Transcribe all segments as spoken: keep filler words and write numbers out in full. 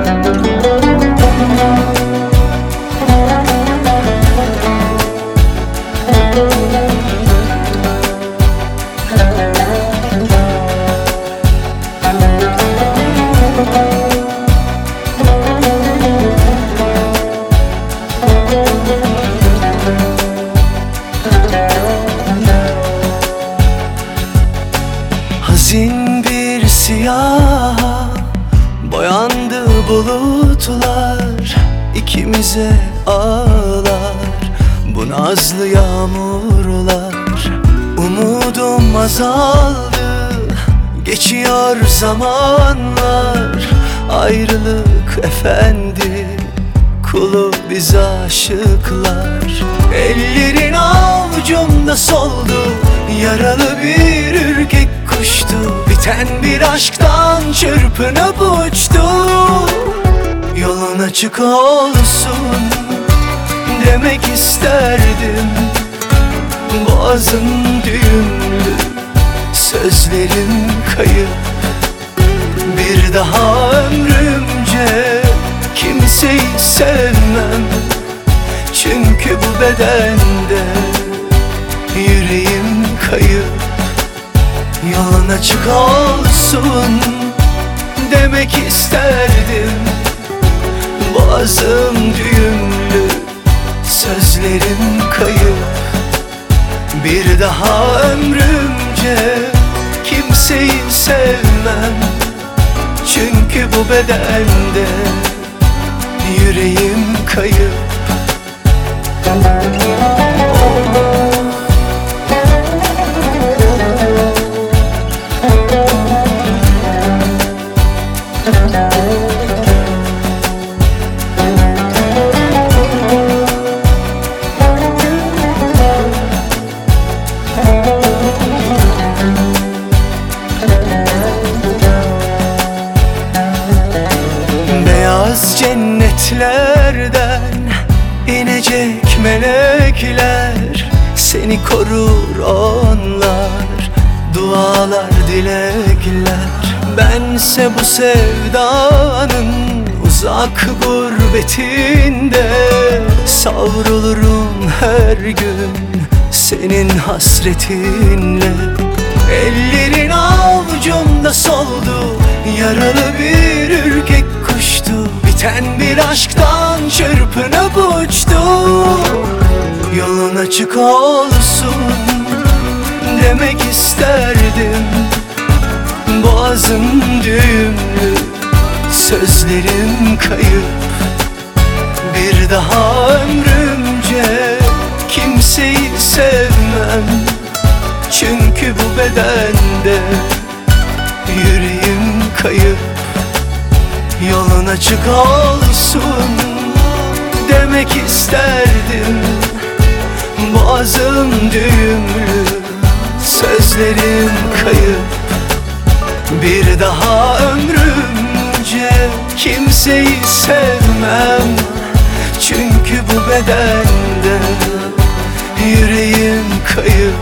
Hazin bir siyah boyandı bulutlar, ikimize ağlar bu nazlı yağmurlar. Umudum azaldı, geçiyor zamanlar. Ayrılık efendi, kulu biz aşıklar. Ellerin avucumda soldu, yaralı bir ürkek kuştu. Biten bir aşktan çırpınıp uçtu. Yolun açık olsun demek isterdim. Boğazım düğümlü, sözlerim kayıp. Bir daha ömrümce kimseyi sevmem, çünkü bu bedende yüreğim kayıp. Yolun açık olsun demek isterdim. Boğazım düğümlü, sözlerim kayıp. Bir daha ömrümce kimseyi sevmem, çünkü bu bedende yüreğim kayıp. Beyaz cennetlerden inecek melekler, seni korur onlar, dualar dilekler. Bense bu sevdanın uzak gurbetinde savrulurum her gün senin hasretinle. Ellerin avucumda soldu, yaralı bir ürkek kuştu. Biten bir aşktan çırpınıp uçtu. Yolun açık olsun demek isterdim. Boğazım düğümlü, sözlerim kayıp. Bir daha ömrümce kimseyi sevmem, çünkü bu bedende yüreğim kayıp. Yolun açık olsun demek isterdim. Boğazım düğümlü, sözlerim kayıp. Bir daha ömrümce kimseyi sevmem, çünkü bu bedende yüreğim kayıp.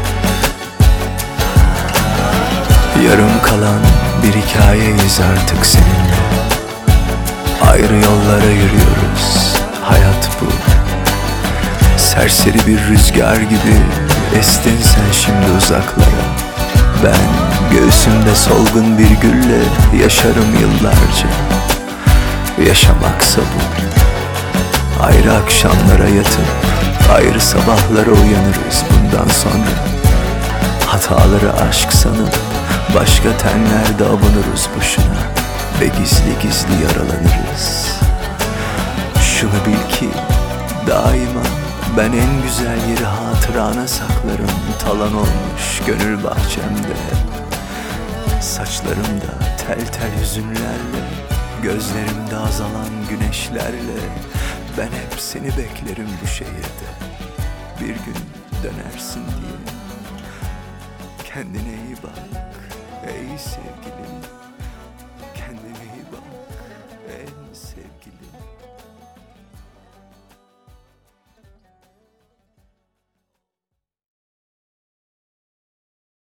Yarım kalan bir hikayeyiz artık seninle. Ayrı yollara yürüyoruz, hayat bu. Serseri bir rüzgar gibi estin sen şimdi uzaklara. Ben göğsümde solgun bir gülle yaşarım yıllarca. Yaşamaksa bu. Ayrı akşamlara yatıp ayrı sabahlara uyanırız bundan sonra. Hataları aşk sanıp başka tenlerde avunuruz boşuna ve gizli gizli yaralanırız. Şunu bil ki daima ben en güzel yeri hatırana saklarım. Talan olmuş gönül bahçemde, saçlarımda tel tel hüzünlerle, gözlerimde azalan güneşlerle. Ben hep seni beklerim bu şehirde, bir gün dönersin diye. Kendine iyi bak ey sevgilim.